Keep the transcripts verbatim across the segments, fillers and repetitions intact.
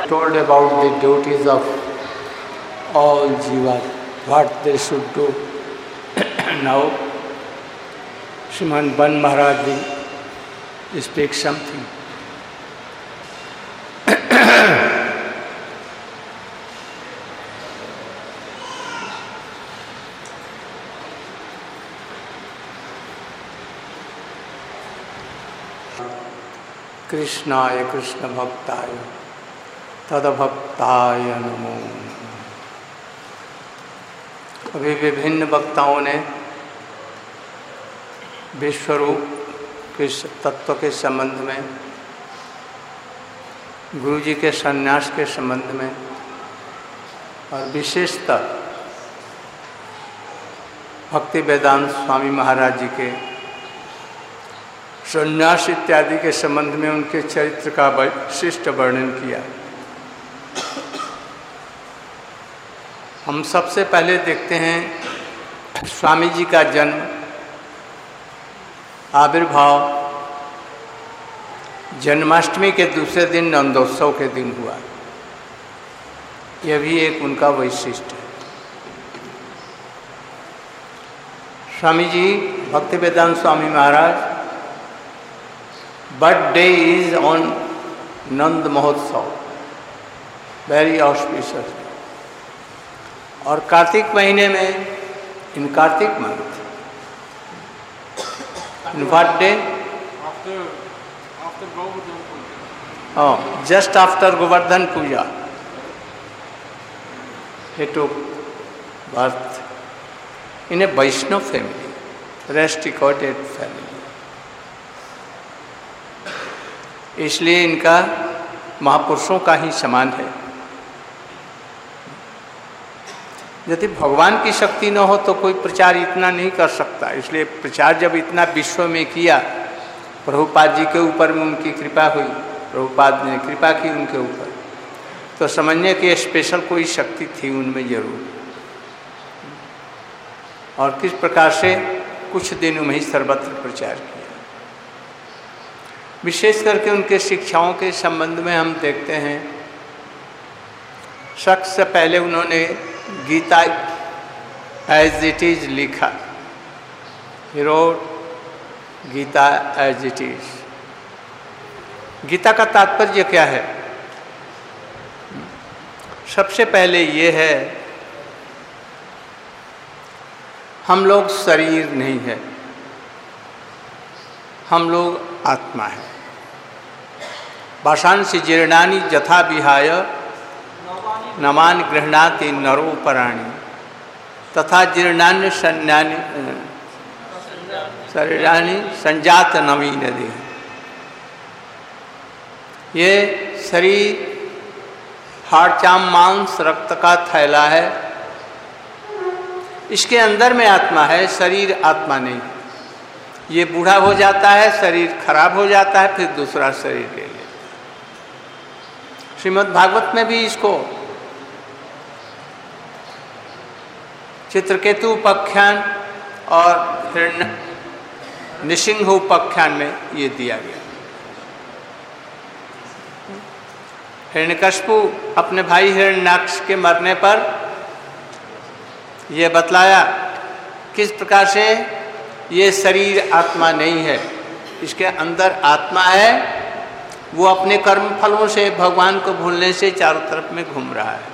told about the duties of all jivas, what they should do. Now, Srimad Ban Maharaj ji speak something. कृष्णाय कृष्ण भक्ताय तदभक्ताय नमो। अभी विभिन्न वक्ताओं ने विश्वरूप के तत्व के संबंध में, गुरु जी के संन्यास के संबंध में और विशेषतः भक्ति वेदांत स्वामी महाराज जी के संन्यास इत्यादि के संबंध में उनके चरित्र का विशिष्ट वर्णन किया। हम सबसे पहले देखते हैं स्वामी जी का जन्म, आविर्भाव जन्माष्टमी के दूसरे दिन नंदोत्सव के दिन हुआ। यह भी एक उनका वैशिष्ट्य है। Swami ji Bhakti Vedanta Swami Maharaj birthday is on Nand Mahotsav, very auspicious. और कार्तिक महीने में, in Kartik month, in what day? Oh, just after Govardhan Puja, he took birth in a Vaishnava family, restricted family. इसलिए इनका महापुरुषों का ही समान है। यदि भगवान की शक्ति न हो तो कोई प्रचार इतना नहीं कर सकता। इसलिए प्रचार जब इतना विश्व में किया, प्रभुपाद जी के ऊपर में उनकी कृपा हुई, प्रभुपाद ने कृपा की उनके ऊपर, तो समझने की स्पेशल कोई शक्ति थी उनमें जरूर। और किस प्रकार से कुछ दिनों में ही सर्वत्र प्रचार किया। विशेष करके उनके शिक्षाओं के संबंध में हम देखते हैं, सबसे पहले उन्होंने गीता एज इट इज लिखा। He wrote Gita as it is. Gita का तात्पर्य क्या है? सबसे पहले ये है, हम लोग शरीर नहीं है, हम लोग आत्मा है। भाषांसि जीर्णानि यथा विहाय नवानि गृह्णाति नरो पराणि तथा जीर्णानि शन्यानि शरीराणि संजात नवीन देह। ये शरीर हाड़ चाम मांस रक्त का थैला है, इसके अंदर में आत्मा है, शरीर आत्मा नहीं। ये बूढ़ा हो जाता है, शरीर खराब हो जाता है, फिर दूसरा शरीर ले लेता है। श्रीमद् भागवत में भी इसको चित्रकेतु उपाख्यान और हिरण्य निसिंह उपाख्यान में ये दिया गया। हिरण्यकश्यपु अपने भाई हिरण्याक्ष के मरने पर यह बतलाया किस प्रकार से ये शरीर आत्मा नहीं है, इसके अंदर आत्मा है। वो अपने कर्म फलों से, भगवान को भूलने से चारों तरफ में घूम रहा है।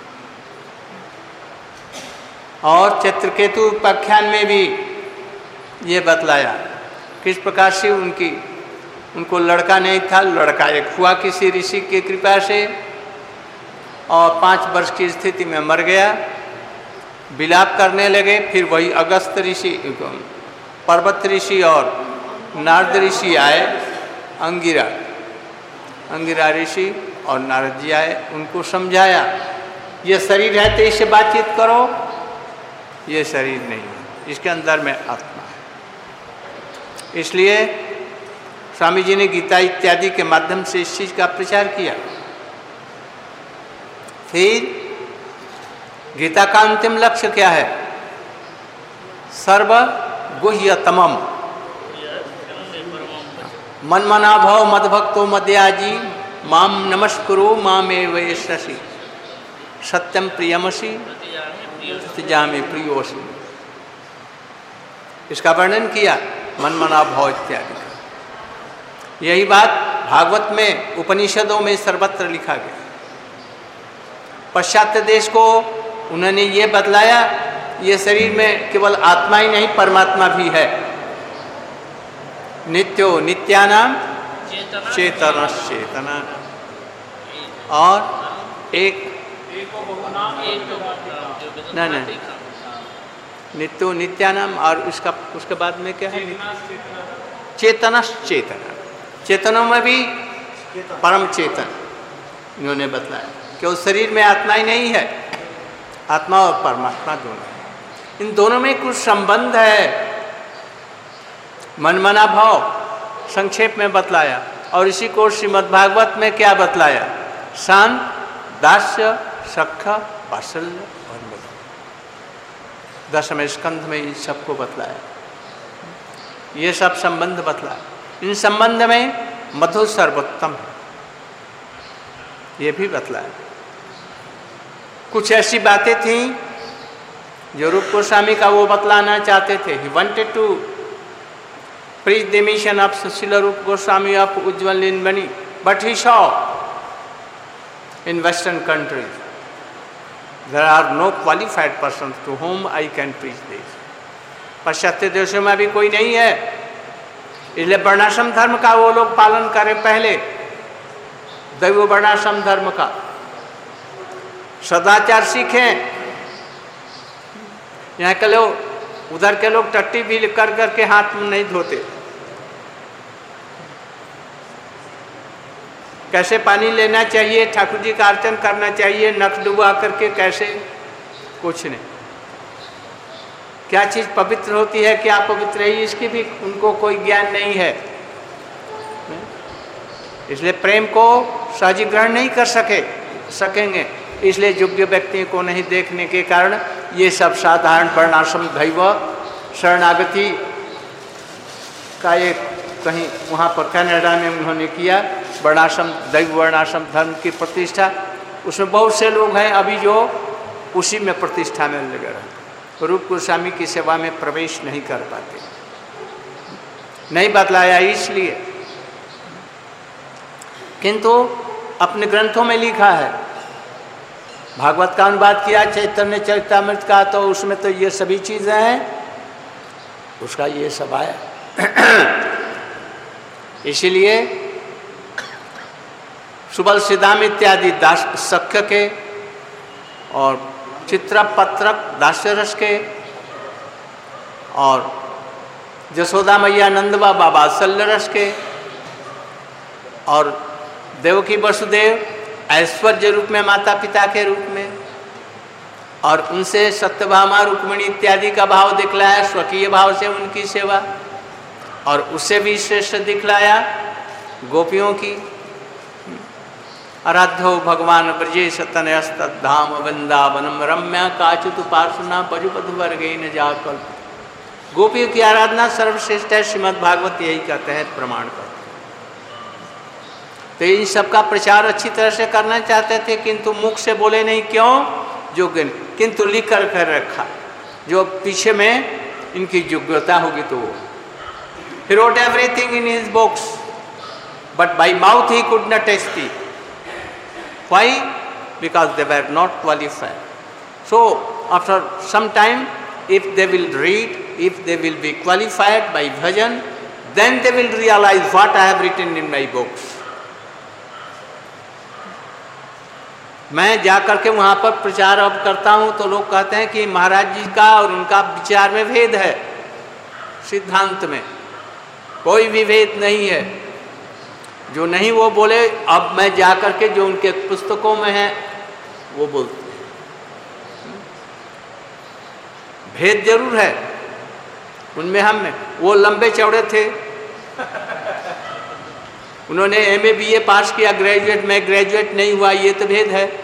और चित्रकेतु उपाख्यान में भी ये बतलाया किस प्रकार से उनकी उनको लड़का नहीं था, लड़का एक हुआ किसी ऋषि की कृपा से, और पाँच वर्ष की स्थिति में मर गया। विलाप करने लगे। फिर वही अगस्त ऋषि, पर्वत ऋषि और नारद ऋषि आए, अंगिरा अंगिरा ऋषि और नारद जी आए, उनको समझाया ये शरीर है तो इससे बातचीत करो, ये शरीर नहीं है, इसके अंदर में आत्मा है। इसलिए स्वामी जी ने गीता इत्यादि के माध्यम से इस चीज़ का प्रचार किया। फिर गीता का अंतिम लक्ष्य क्या है? सर्व गुह्यतमम मन मना भव मद भक्तो मदयाजी माम नमस्कुरु माम एव यशसि सत्यम प्रियमसि जामे प्रियोसि। इसका वर्णन किया मन मना भाव इत्यादि का। यही बात भागवत में उपनिषदों में सर्वत्र लिखा गया। पाश्चात्य देश को उन्होंने ये बतलाया ये शरीर में केवल आत्मा ही नहीं परमात्मा भी है। नित्यो नित्यानाम चेतनश्चेतना और एक ना ना नित्यो नित्यानाम और उसका उसके बाद में क्या है चेतनश्चेतना। चेतनों में भी परम चेतन इन्होंने बतलाया कि उस शरीर में आत्मा ही नहीं है, आत्मा और परमात्मा दोनों है। इन दोनों में कुछ संबंध है। मनमना भाव संक्षेप में बतलाया और इसी को श्रीमद् भागवत में क्या बतलाया, शांत, दास्य, सख, वात्सल्य और मधुर। दसवें स्कंध में इन सबको बतलाया, ये सब संबंध बतलाया। इन संबंध में मधु सर्वोत्तम है, ये भी बतलाया। कुछ ऐसी बातें थीं जो रूप गोस्वामी का वो बतलाना चाहते थे। He wanted to preach the mission of Srila Rupa Goswami of Ujjwal Nilmani, but he saw in Western countries there are no qualified persons to whom I can preach this. पाश्चात्य देशों में भी कोई नहीं है, इसलिए वर्णाश्रम धर्म का वो लोग पालन करें। पहले दैव वर्णाश्रम धर्म का सदाचार सीखें। यहाँ के लोग उधर के लोग टट्टी भी कर करके हाथ में नहीं धोते, कैसे पानी लेना चाहिए, ठाकुर जी का अर्चन करना चाहिए, नख डुबा करके कैसे, कुछ नहीं। क्या चीज़ पवित्र होती है, क्या पवित्र है, इसकी भी उनको कोई ज्ञान नहीं है। इसलिए प्रेम को सहज ग्रहण नहीं कर सके सकेंगे। इसलिए योग्य व्यक्ति को नहीं देखने के कारण ये सब साधारण वर्णाश्रम दैव शरणागति का एक कहीं वहाँ पर कनाडा में उन्होंने किया वर्णाश्रम दैव वर्णाश्रम धर्म की प्रतिष्ठा। उसमें बहुत से लोग हैं अभी जो उसी में प्रतिष्ठा में लगे रहते, रूप गोस्वामी की सेवा में प्रवेश नहीं कर पाते। नहीं बतलाया इसलिए, किंतु अपने ग्रंथों में लिखा है। भागवत का अनुवाद किया चैतन्य चरितामृत का, तो उसमें तो ये सभी चीज़ें हैं, उसका ये सब आया। इसीलिए सुबल सिद्धाम इत्यादि दास सख्य के और चित्रपत्रक दास्यरस के और जसोदा मैया नंद बाबा वात्सल्य रस के और देवकी वसुदेव ऐश्वर्य रूप में माता पिता के रूप में, और उनसे सत्यभामा रुक्मिणी इत्यादि का भाव दिखलाया, स्वकीय भाव से उनकी सेवा, और उससे भी श्रेष्ठ दिखलाया गोपियों की। आराध्यो भगवान ब्रजेश तनयस्तधाम वृंदावनम रम्या काचित उपासना पजुपधवर्गेन जाकल्प। गोपियों की आराधना सर्वश्रेष्ठ है, श्रीमद् भागवत यही कहते हैं, प्रमाण करते हैं। तो इन सब का प्रचार अच्छी तरह से करना चाहते थे, किंतु मुख से बोले नहीं, क्यों? योग्य नहीं, किंतु लिख कर कर रखा, जो पीछे में इनकी योग्यता होगी तो वो। He wrote everything in his books, but by mouth he could not speak. Why? Because they were not qualified. So after some time, if they will read, if they will be qualified by bhajan, then they will realize what I have written in my books. मैं जाकर के वहाँ पर प्रचार अब करता हूँ तो लोग कहते हैं कि महाराज जी का और उनका विचार में भेद है, सिद्धांत में कोई भी भेद नहीं है। जो नहीं वो बोले, अब मैं जाकर के जो उनके पुस्तकों में है वो बोलते हैं। भेद जरूर है उनमें, हम में वो लंबे चौड़े थे, उन्होंने एम ए बी ए पास किया, ग्रेजुएट, मैं ग्रेजुएट नहीं हुआ, ये तो भेद है।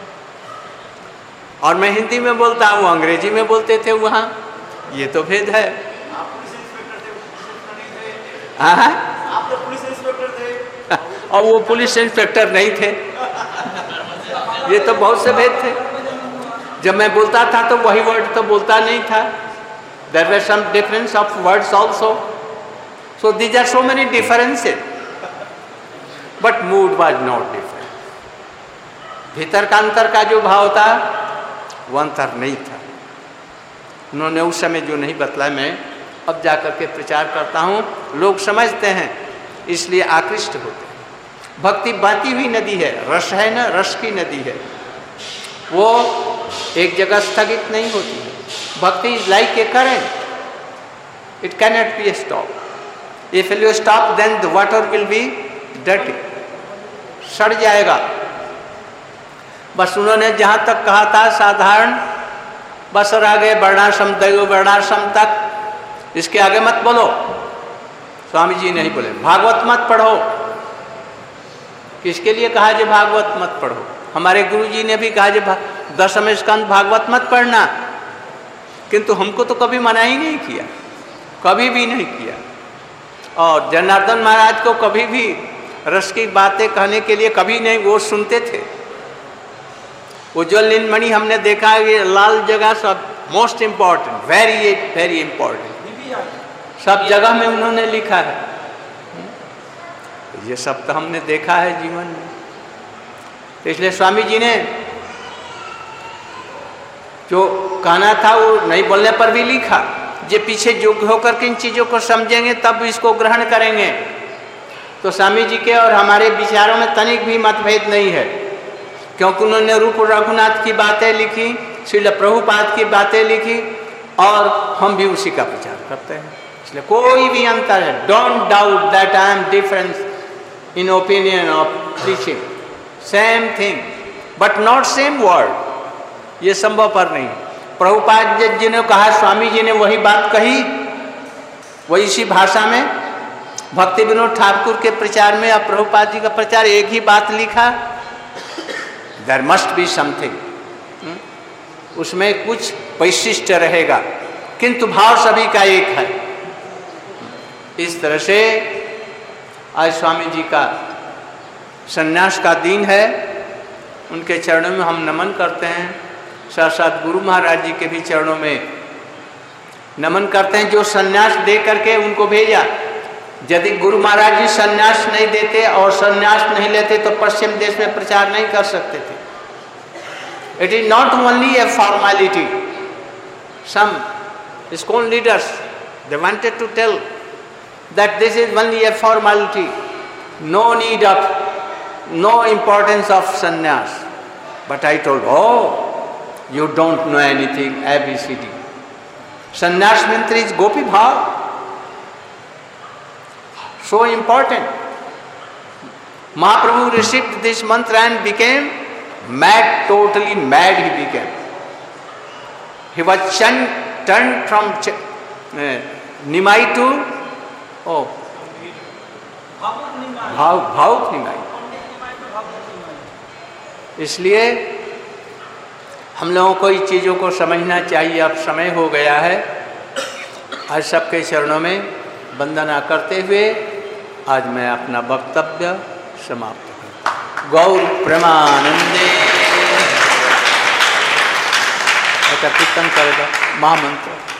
और मैं हिंदी में बोलता हूँ, अंग्रेजी में बोलते थे वहाँ, ये तो भेद है। आप तो पुलिस इंस्पेक्टर थे, और वो पुलिस इंस्पेक्टर नहीं थे। ये तो बहुत से भेद थे। जब मैं बोलता था तो वही वर्ड तो बोलता नहीं था। There were some difference of words also, so these are so many differences, but mood was not different. भीतर का अंतर का जो भाव था वो अंतर नहीं था। उन्होंने उस समय जो नहीं बतलाया, मैं अब जाकर के प्रचार करता हूँ, लोग समझते हैं इसलिए आकृष्ट होते हैं। भक्ति बहती हुई नदी है, रस है ना, रस की नदी है, वो एक जगह स्थगित नहीं होती है। Bhakti is like a current, it cannot be stop. If you stop then the water will be dirty, सड़ जाएगा। बस उन्होंने जहाँ तक कहा था साधारण, बस और आगे वर्णाश्रम दैव वर्णाश्रम तक, इसके आगे मत बोलो। स्वामी जी नहीं बोले भागवत मत पढ़ो। किसके लिए कहा जो भागवत मत पढ़ो? हमारे गुरु जी ने भी कहा जो दसम स्कंद भागवत मत पढ़ना, किंतु हमको तो कभी मना ही नहीं किया, कभी भी नहीं किया। और जनार्दन महाराज को कभी भी रस की बातें कहने के लिए कभी नहीं, वो सुनते थे। उज्ज्वल नीलमणि हमने देखा है, ये लाल जगह सब most important, very very important, सब जगह में उन्होंने लिखा है। ये सब तो हमने देखा है जीवन में। तो इसलिए स्वामी जी ने जो कहना था वो नहीं बोलने पर भी लिखा। ये पीछे योग्य होकर के इन चीज़ों को समझेंगे तब इसको ग्रहण करेंगे। तो स्वामी जी के और हमारे विचारों में तनिक भी मतभेद नहीं है, क्योंकि उन्होंने रूप रघुनाथ की बातें लिखी, श्रील प्रभुपाद की बातें लिखी, और हम भी उसी का प्रचार करते हैं। इसलिए कोई भी अंतर है, don't doubt that I am difference in opinion of preaching, same thing but not same word. ये संभव पर नहीं। प्रभुपाद जी ने कहा, स्वामी जी ने वही बात कही, वही इसी भाषा में। भक्ति विनोद ठाकुर के प्रचार में और प्रभुपाद जी का प्रचार एक ही बात लिखा। देयर मस्ट बी समथिंग, उसमें कुछ वैशिष्ट्य रहेगा, किंतु भाव सभी का एक है। इस तरह से आज स्वामी जी का संन्यास का दिन है, उनके चरणों में हम नमन करते हैं। साथ साथ गुरु महाराज जी के भी चरणों में नमन करते हैं, जो संन्यास दे करके उनको भेजा। यदि गुरु महाराज जी संन्यास नहीं देते और संन्यास नहीं लेते तो पश्चिम देश में प्रचार नहीं कर सकते थे। It is not only a formality. Some ISKCON leaders they wanted to tell that this is only a formality, no need of, no importance of sannyas. But I told, oh, you don't know anything, A B C D. Sannyas mantra is Gopi Bhav. So important. Mahaprabhu received this mantra and became mad, totally mad he became. He was turned from uh, Nimai to, oh, Bhav, Bhavuk Nimai. इसलिए हम लोगों को इस चीज़ों को समझना चाहिए। अब समय हो गया है। आज सबके चरणों में वंदना करते हुए आज मैं अपना वक्तव्य समाप्त करता हूँ। गौर प्रेमानंदे। कीर्तन करेगा महामंत्र।